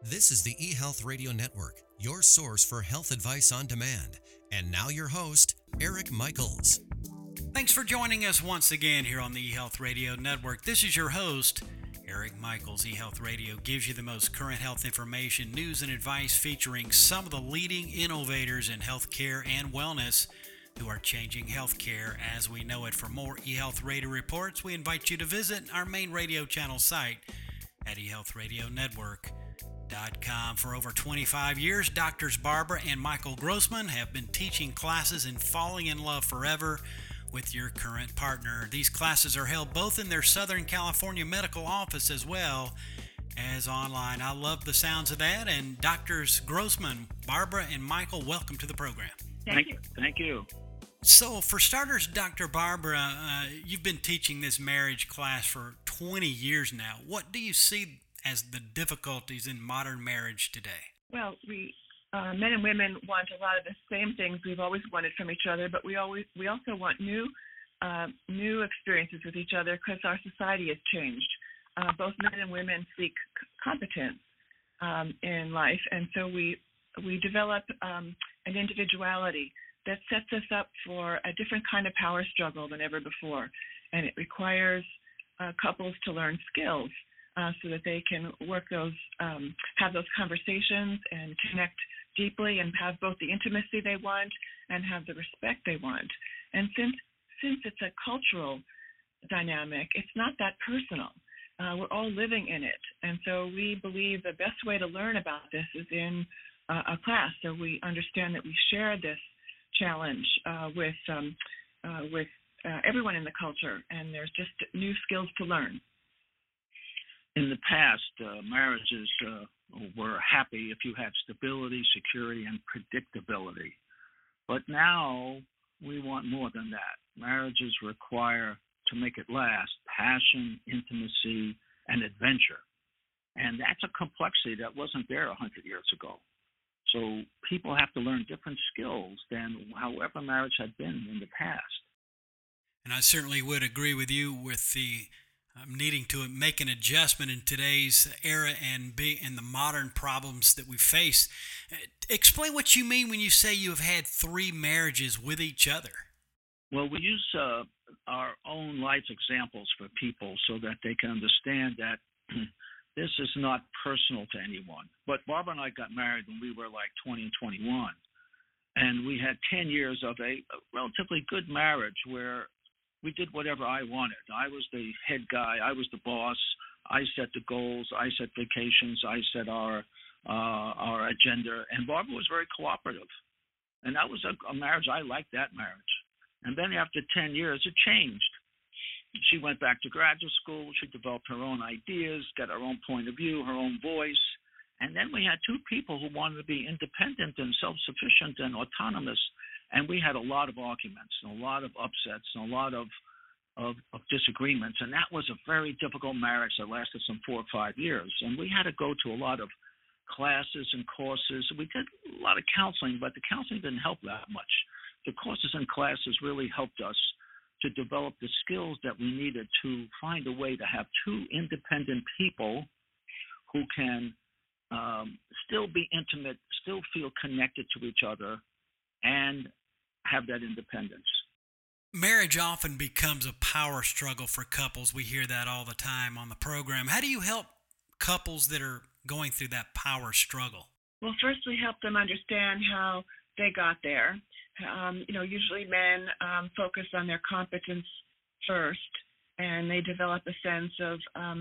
This is the eHealth Radio Network, your source for health advice on demand. And now your host, Eric Michaels. Thanks for joining us once again here on the eHealth Radio Network. This is your host, Eric Michaels. eHealth Radio gives you the most current health information, news, and advice featuring some of the leading innovators in healthcare and wellness who are changing healthcare as we know it. For more eHealth Radio reports, we invite you to visit our main radio channel site at eHealthRadioNetwork.com. For over 25 years, Doctors Barbara and Michael Grossman have been teaching classes in falling in love forever with your current partner. These classes are held both in their Southern California medical office as well as online. I love the sounds of that. And Doctors Grossman, Barbara, and Michael, welcome to the program. Thank you. So for starters, Dr. Barbara, you've been teaching this marriage class for 20 years now. What do you see as the difficulties in modern marriage today? Well, we men and women want a lot of the same things we've always wanted from each other, but we also want new experiences with each other because our society has changed. Both men and women seek competence in life, and so we develop an individuality that sets us up for a different kind of power struggle than ever before, and it requires couples to learn skills so that they can work those, have those conversations and connect deeply and have both the intimacy they want and have the respect they want. And since it's a cultural dynamic, it's not that personal. We're all living in it. And so we believe the best way to learn about this is in a class, so we understand that we share this challenge with everyone in the culture, and there's just new skills to learn. In the past, marriages were happy if you had stability, security, and predictability. But now we want more than that. Marriages require, to make it last, passion, intimacy, and adventure. And that's a complexity that wasn't there 100 years ago. So people have to learn different skills than however marriage had been in the past. And I certainly would agree with you with the needing to make an adjustment in today's era and the modern problems that we face. Explain what you mean when you say you have had 3 marriages with each other. Well, we use our own life examples for people so that they can understand that this is not personal to anyone. But Barbara and I got married when we were like 20 and 21. And we had 10 years of a relatively good marriage where we did whatever I wanted. I was the head guy. I was the boss. I set the goals. I set vacations. I set our agenda. And Barbara was very cooperative. And that was a marriage. I liked that marriage. And then after 10 years, it changed. She went back to graduate school. She developed her own ideas, got her own point of view, her own voice. And then we had 2 people who wanted to be independent and self-sufficient and autonomous. And we had a lot of arguments and a lot of upsets and a lot of disagreements. And that was a very difficult marriage that lasted some 4 or 5 years. And we had to go to a lot of classes and courses. We did a lot of counseling, but the counseling didn't help that much. The courses and classes really helped us to develop the skills that we needed to find a way to have 2 independent people who can still be intimate, still feel connected to each other, and have that independence. Marriage often becomes a power struggle for couples. We hear that all the time on the program. How do you help couples that are going through that power struggle? Well, first we help them understand how they got there. Usually men focus on their competence first, and they develop a sense of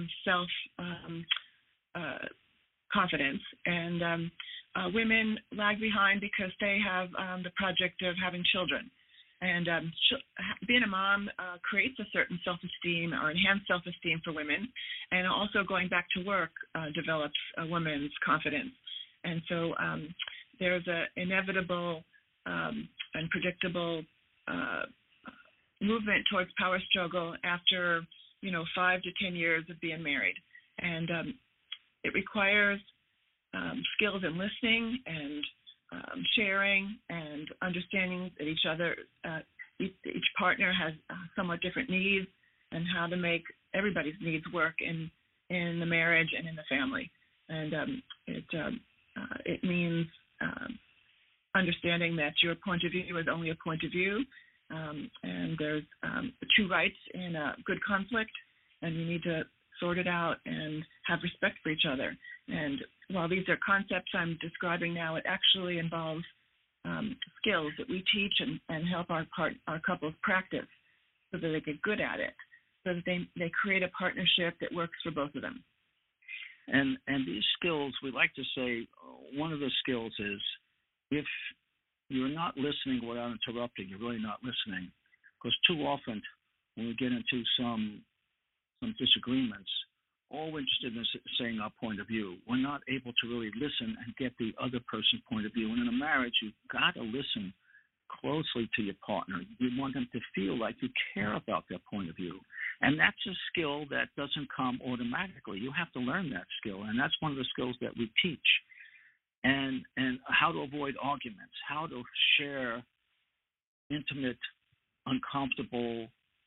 confidence. And women lag behind because they have the project of having children. And being a mom creates a certain self-esteem or enhanced self-esteem for women. And also going back to work develops a woman's confidence. And so there's an inevitable and predictable movement towards power struggle after, 5 to 10 years of being married. And it requires skills in listening and sharing and understanding that each partner has somewhat different needs, and how to make everybody's needs work in the marriage and in the family. And it means understanding that your point of view is only a point of view, and there's two rights in a good conflict, and you need to sort it out and have respect for each other. And while these are concepts I'm describing now, it actually involves skills that we teach and help our couples practice so that they get good at it, so that they create a partnership that works for both of them. And these skills, we like to say, one of the skills is if you're not listening without interrupting, you're really not listening. Because too often when we get into some disagreements, all we're interested in is saying our point of view. We're not able to really listen and get the other person's point of view. And in a marriage, you've got to listen closely to your partner. You want them to feel like you care about their point of view. And that's a skill that doesn't come automatically. You have to learn that skill, and that's one of the skills that we teach. And how to avoid arguments, how to share intimate, uncomfortable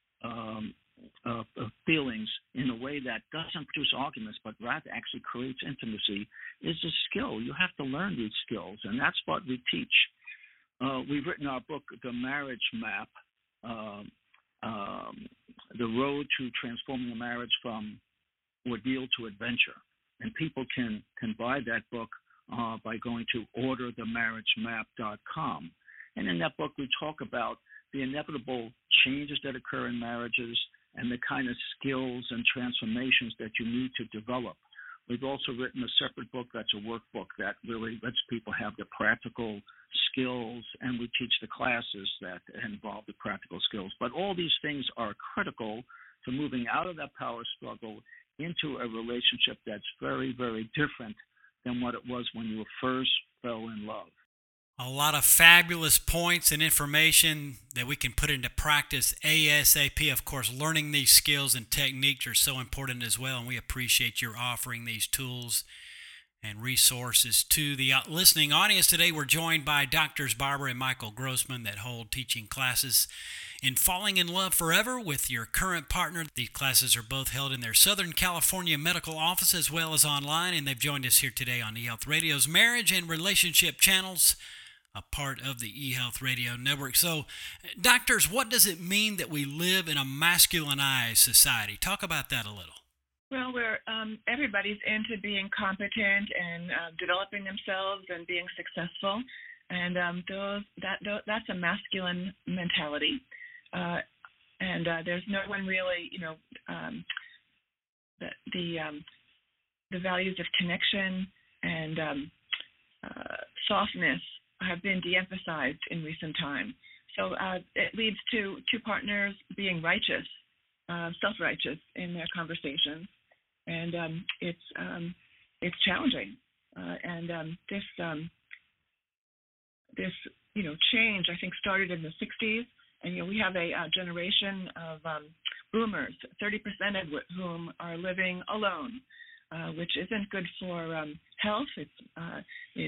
feelings in a way that doesn't produce arguments, but rather actually creates intimacy, is a skill. You have to learn these skills, and that's what we teach. We've written our book, The Marriage Map, The Road to Transforming a Marriage from Ordeal to Adventure. And people can buy that book by going to orderthemarriagemap.com. And in that book, we talk about the inevitable changes that occur in marriages and the kind of skills and transformations that you need to develop. We've also written a separate book that's a workbook that really lets people have the practical skills, and we teach the classes that involve the practical skills. But all these things are critical to moving out of that power struggle into a relationship that's very, very different than what it was when you first fell in love. A lot of fabulous points and information that we can put into practice ASAP. Of course, learning these skills and techniques are so important as well, and we appreciate your offering these tools and resources to the listening audience. Today, we're joined by Drs. Barbara and Michael Grossman that hold teaching classes in Falling in Love Forever with Your Current Partner. These classes are both held in their Southern California medical office as well as online, and they've joined us here today on eHealth Radio's Marriage and Relationship Channels, a part of the eHealth Radio Network. So, doctors, what does it mean that we live in a masculinized society? Talk about that a little. Well, everybody's into being competent and developing themselves and being successful, and that's a masculine mentality. And there's no one really, the values of connection and softness have been de-emphasized in recent time. So it leads to two partners being righteous, self-righteous in their conversations, and it's challenging. This change, I think, started in the 60s, and we have a generation of boomers, 30% of whom are living alone, which isn't good for health. It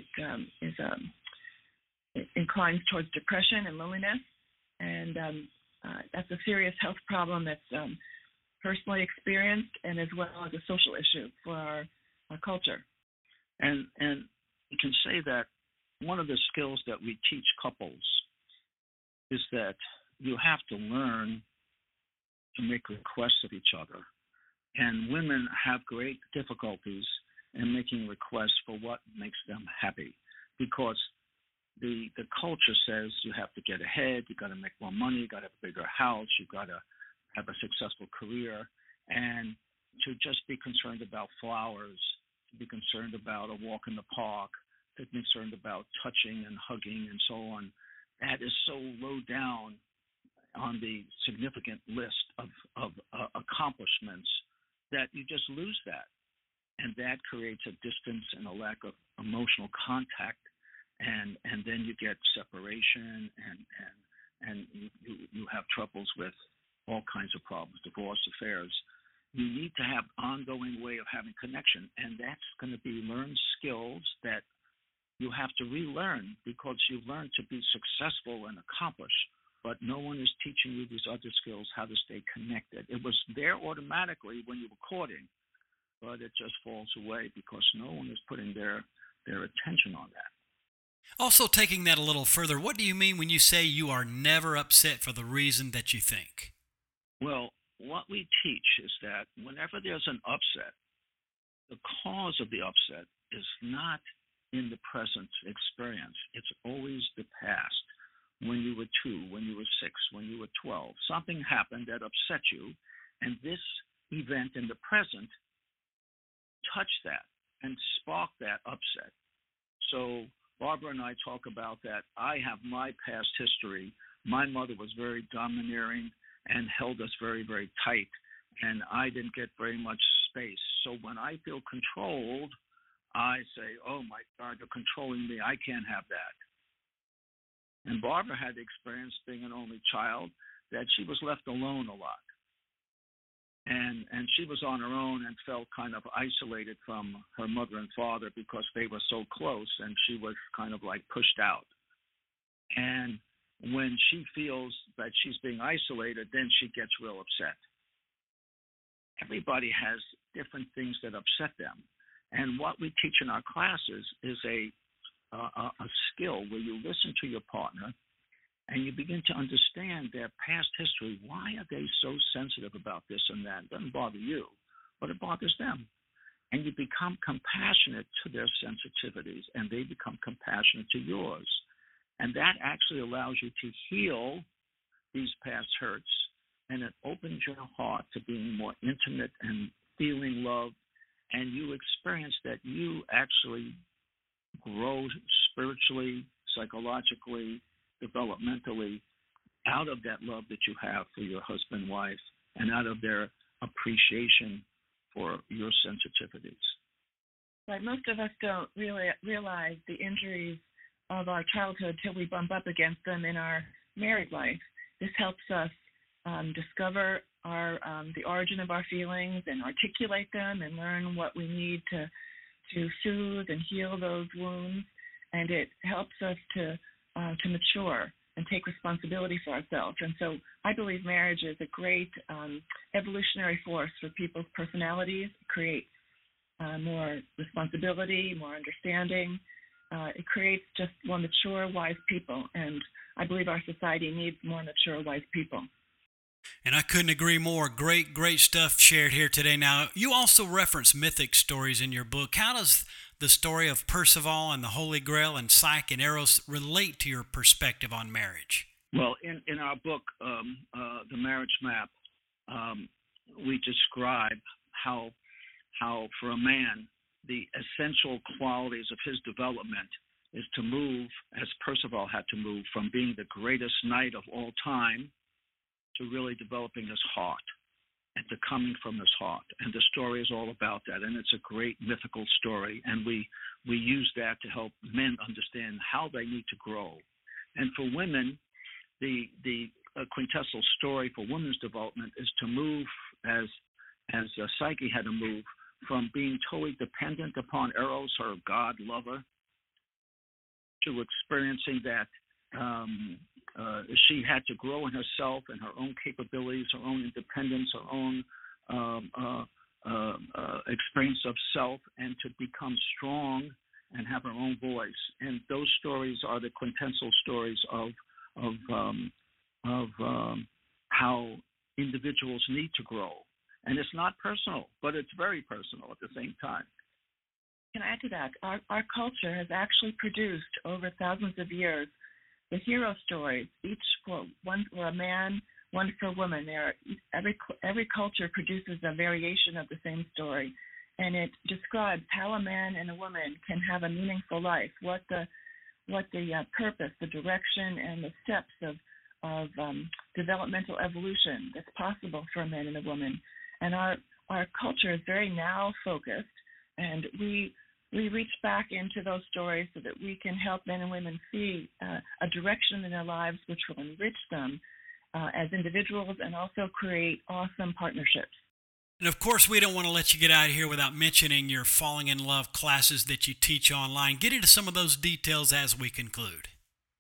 inclines towards depression and loneliness, and that's a serious health problem that's personally experienced and as well as a social issue for our culture. And you can say that one of the skills that we teach couples is that you have to learn to make requests of each other. And women have great difficulties in making requests for what makes them happy, because the culture says you have to get ahead, you got to make more money, you got to have a bigger house, you got to have a successful career, and to just be concerned about flowers, to be concerned about a walk in the park, to be concerned about touching and hugging and so on, that is so low down on the significant list of accomplishments that you just lose that. And that creates a distance and a lack of emotional contact. And then you get separation, and you have troubles with all kinds of problems, divorce, affairs. You need to have ongoing way of having connection, and that's going to be learned skills that you have to relearn because you've learned to be successful and accomplish, but no one is teaching you these other skills, how to stay connected. It was there automatically when you were courting, but it just falls away because no one is putting their attention on that. Also, taking that a little further, what do you mean when you say you are never upset for the reason that you think? Well, what we teach is that whenever there's an upset, the cause of the upset is not in the present experience. It's always the past. When you were 2, when you were 6, when you were 12, something happened that upset you, and this event in the present touched that and sparked that upset. So Barbara and I talk about that. I have my past history. My mother was very domineering and held us very, very tight, and I didn't get very much space. So when I feel controlled, I say, oh my God, they're controlling me. I can't have that. And Barbara had the experience, being an only child, that she was left alone a lot. And she was on her own and felt kind of isolated from her mother and father because they were so close, and she was kind of like pushed out. And when she feels that she's being isolated, then she gets real upset. Everybody has different things that upset them. And what we teach in our classes is a skill where you listen to your partner and you begin to understand their past history. Why are they so sensitive about this and that? It doesn't bother you, but it bothers them. And you become compassionate to their sensitivities, and they become compassionate to yours. And that actually allows you to heal these past hurts, and it opens your heart to being more intimate and feeling love, and you experience that you actually grow spiritually, psychologically, developmentally out of that love that you have for your husband and wife, and out of their appreciation for your sensitivities. Right. Most of us don't really realize the injuries of our childhood till we bump up against them in our married life. This helps us discover the origin of our feelings and articulate them and learn what we need to soothe and heal those wounds. And it helps us to mature and take responsibility for ourselves. And so I believe marriage is a great evolutionary force for people's personalities. It creates more responsibility, more understanding. It creates just more mature, wise people. And I believe our society needs more mature, wise people. And I couldn't agree more. Great, great stuff shared here today. Now, you also reference mythic stories in your book. How does the story of Percival and the Holy Grail and Psyche and Eros relate to your perspective on marriage? Well, in our book, The Marriage Map, we describe how for a man, the essential qualities of his development is to move, as Percival had to move, from being the greatest knight of all time to really developing his heart and to coming from his heart. And the story is all about that. And it's a great mythical story. And we use that to help men understand how they need to grow. And for women, the quintessential story for women's development is to move as Psyche had to move from being totally dependent upon Eros, her god lover, to experiencing that she had to grow in herself and her own capabilities, her own independence, her own experience of self, and to become strong and have her own voice. And those stories are the quintessential stories of how individuals need to grow. And it's not personal, but it's very personal at the same time. Can I add to that? Our culture has actually produced over thousands of years the hero stories, each one for a man, one for a woman. Every culture produces a variation of the same story, and it describes how a man and a woman can have a meaningful life, what the purpose, the direction, and the steps of developmental evolution that's possible for a man and a woman. And our culture is very now focused, and we reach back into those stories so that we can help men and women see a direction in their lives which will enrich them as individuals and also create awesome partnerships. And of course, we don't want to let you get out of here without mentioning your Falling in Love classes that you teach online. Get into some of those details as we conclude.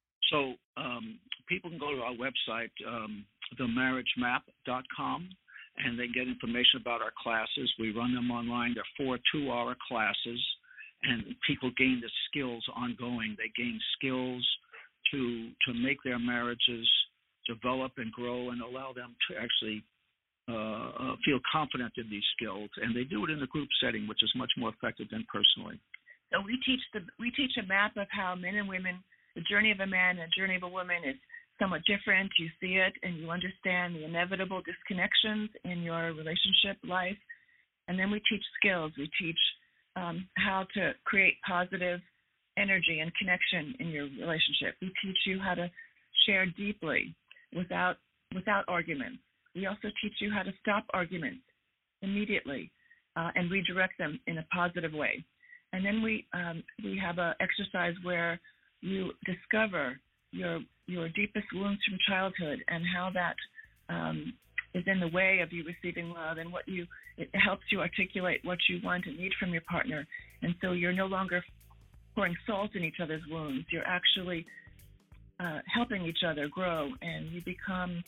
So people can go to our website, themarriagemap.com, and they get information about our classes. We run them online. They're 4 2-hour classes, and people gain the skills ongoing. They gain skills to make their marriages develop and grow and allow them to actually feel confident in these skills. And they do it in a group setting, which is much more effective than personally. So we teach a map of how men and women, the journey of a man and the journey of a woman is somewhat different. You see it and you understand the inevitable disconnections in your relationship life. And then we teach skills. We teach how to create positive energy and connection in your relationship. We teach you how to share deeply without arguments. We also teach you how to stop arguments immediately and redirect them in a positive way. And then we have an exercise where you discover your deepest wounds from childhood and how that is in the way of you receiving love, and it helps you articulate what you want and need from your partner. And so you're no longer pouring salt in each other's wounds. You're actually helping each other grow, and you become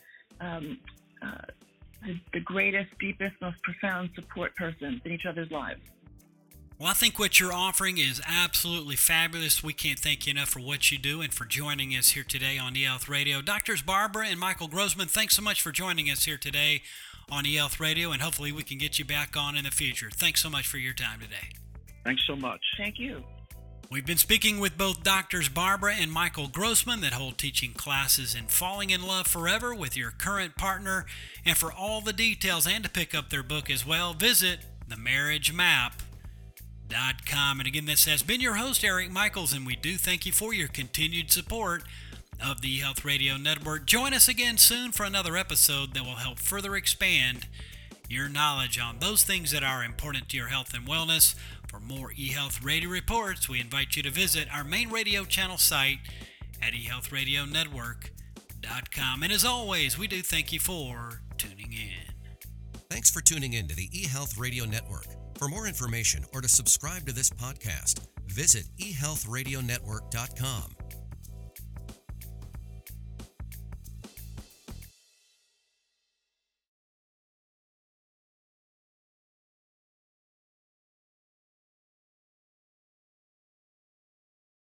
the greatest, deepest, most profound support persons in each other's lives. Well, I think what you're offering is absolutely fabulous. We can't thank you enough for what you do and for joining us here today on eHealth Radio. Doctors Barbara and Michael Grossman, thanks so much for joining us here today on eHealth Radio, and hopefully we can get you back on in the future. Thanks so much for your time today. Thanks so much. Thank you. We've been speaking with both Doctors Barbara and Michael Grossman that hold teaching classes in Falling in Love Forever with Your Current Partner. And for all the details and to pick up their book as well, visit themarriagemap.com. And again, this has been your host, Eric Michaels, and we do thank you for your continued support of the eHealth Radio Network. Join us again soon for another episode that will help further expand your knowledge on those things that are important to your health and wellness. For more eHealth Radio reports, we invite you to visit our main radio channel site at eHealthRadioNetwork.com. And as always, we do thank you for tuning in. Thanks for tuning in to the eHealth Radio Network. For more information or to subscribe to this podcast, visit eHealthRadioNetwork.com.